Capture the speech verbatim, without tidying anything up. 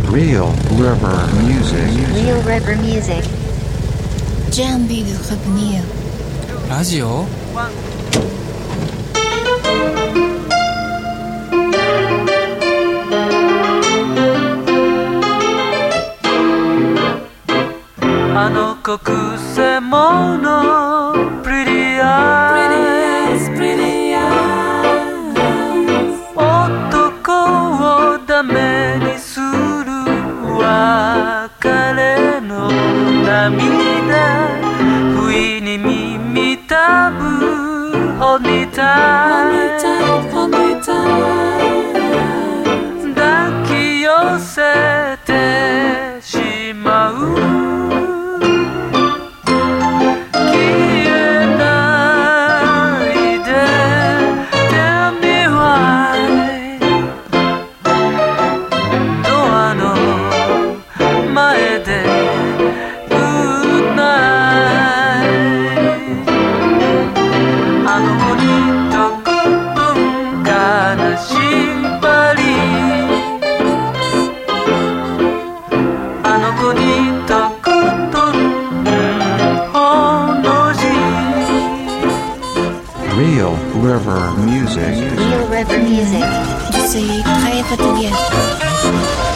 Real River Music. Real River Music. J'ai envie de revenir. ラジオあの子くせ者 Pretty eyes Pretty eyes 男をダメにする別れの涙不意に耳たぶHold me tight Hold me tight 抱き寄せてしまう Real River Music. Real River Music. Je suis très fatiguée.